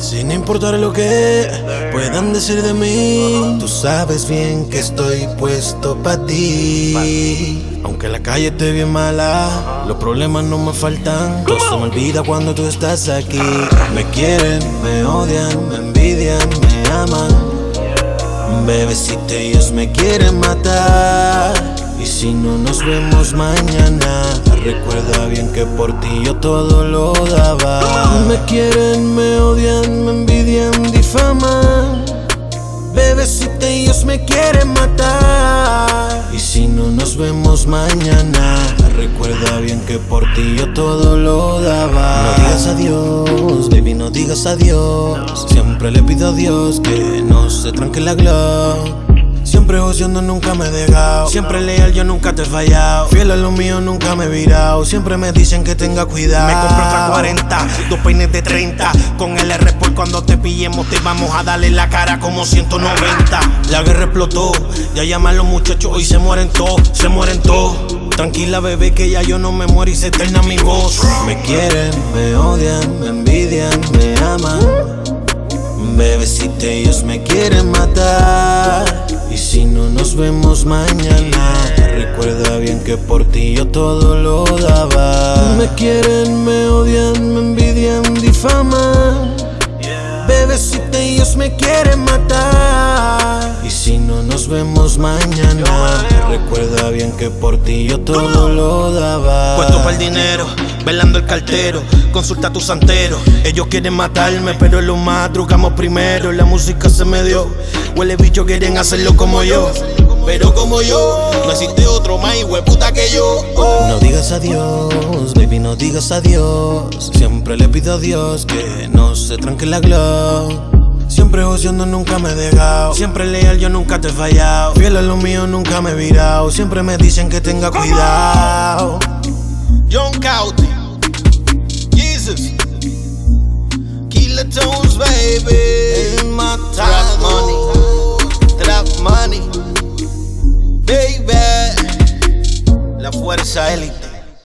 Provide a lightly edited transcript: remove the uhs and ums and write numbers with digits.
Sin importar lo que puedan decir de mí, tú sabes bien que estoy puesto pa' ti. Aunque la calle esté bien mala, los problemas no me faltan. Todo se me olvida cuando tú estás aquí. Me quieren, me odian, me envidian, me aman. Bebecita, ellos me quieren matar. Y si no nos vemos mañana, recuerda bien que por ti yo todo lo daba. Me quieren, me odian, me envidian, difaman. Bebecita, ellos me quieren matar. Y si no nos vemos mañana, recuerda bien que por ti yo todo lo daba. No digas adiós, baby, no digas adiós. Siempre le pido a Dios que no se tranque la glow. Siempre joseando, nunca me he dejado. Siempre leal, yo nunca te he fallado. Fiel a lo mío, nunca me he virado. Siempre me dicen que tenga cuidado. Me compré otra 40, 2 peines de 30. Con el R por cuando te pillemos te vamos a darle la cara como 190. La guerra explotó, ya llaman los muchachos y se mueren todos, se mueren todos. Tranquila bebé que ya yo no me muero y se eterna mi voz. Me quieren, me odian, me envidian, me aman. Bebecita, ellos me quieren matar. Y si no nos vemos mañana, recuerda bien que por ti yo todo lo daba. Me quieren, me odian, me envidian, difaman. Bebecita, ellos me quieren matar. Y si no nos vemos mañana, recuerda bien que por ti yo todo lo daba. Puesto para el dinero, velando el cartero, consulta a tu santero. Ellos quieren matarme, pero lo madrugamos primero. La música se me dio, huele bicho, quieren hacerlo como yo. Pero como yo, no existe otro más hueputa que yo. No digas adiós, baby, no digas adiós. Siempre le pido a Dios que no se tranque la glow. Siempre joseando, nunca me he dejado. Siempre leal, yo nunca te he fallado. Fiel a lo mío, nunca me he virado. Siempre me dicen que tenga cuidado. John Cauty, Jesus, Killer Tones, baby. In my trap money, baby. La fuerza élite.